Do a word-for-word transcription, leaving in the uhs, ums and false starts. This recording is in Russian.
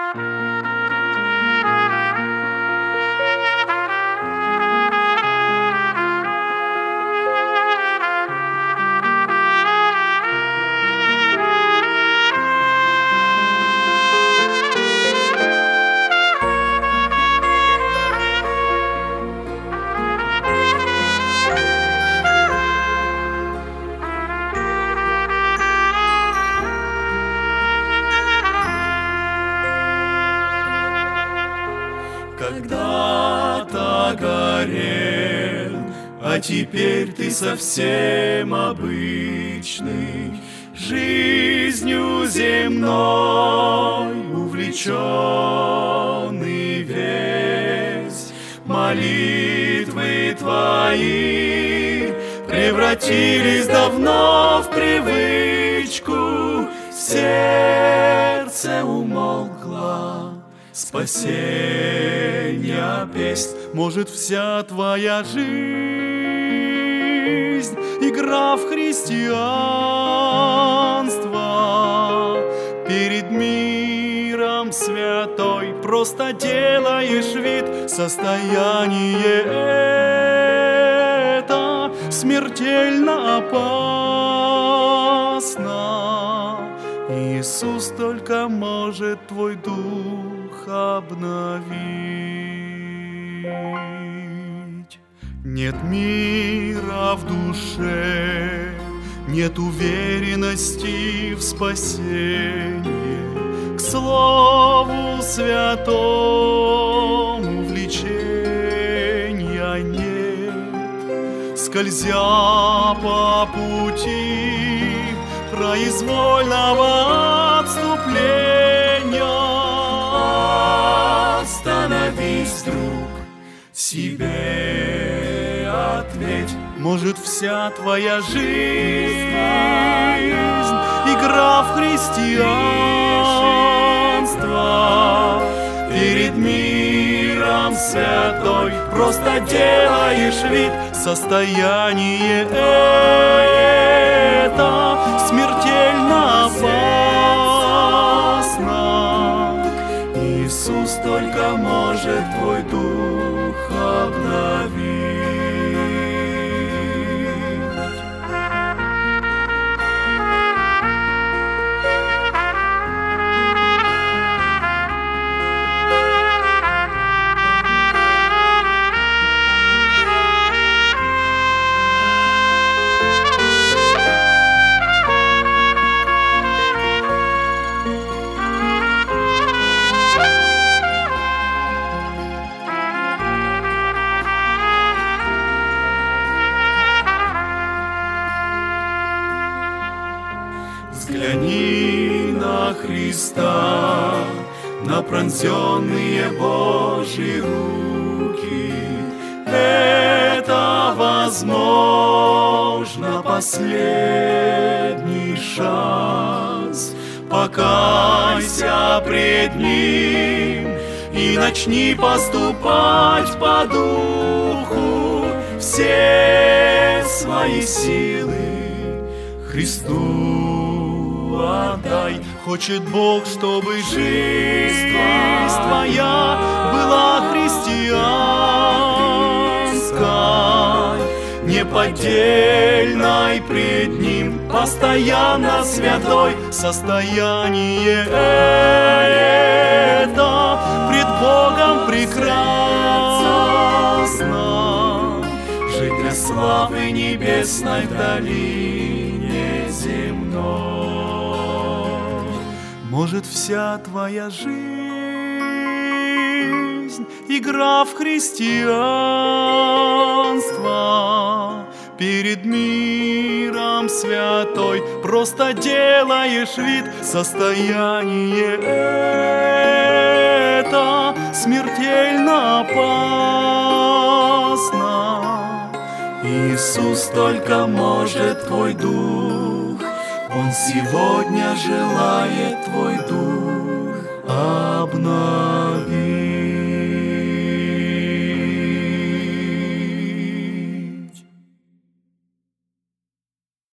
Когда-то горел, а теперь ты совсем обычный, жизнью земной увлеченный весь. Молитвы твои превратились давно в привычку, сердце умолкло. Спасения песнь. Может, вся твоя жизнь игра в христианство, перед миром святой просто делаешь вид. Состояние это смертельно опасно. Иисус только может твой дух обновить. Нет мира в душе, нет уверенности в спасении. К слову святому влечения нет. Скользя по пути произвольного отступления, остановись, друг, себе ответь. Может, вся твоя жизнь игра в христианство, перед миром святой просто делаешь вид. Состояние это смертельно опасно. Иисус только может твой дух обновить. Взгляни на Христа, на пронзенные Божьи руки. Это, возможно, последний шанс. Покайся пред Ним и начни поступать по духу. Все свои силы Христу отдай. Хочет Бог, чтобы жизнь твоя была христианской, неподдельной пред Ним, постоянно святой. Состояние это пред Богом прекрасно, жить для славы небесной в долине земной. Может, вся твоя жизнь игра в христианство, перед миром святой просто делаешь вид. Состояние это смертельно опасно. Иисус только может твой дух, Он сегодня желает твой дух обновить.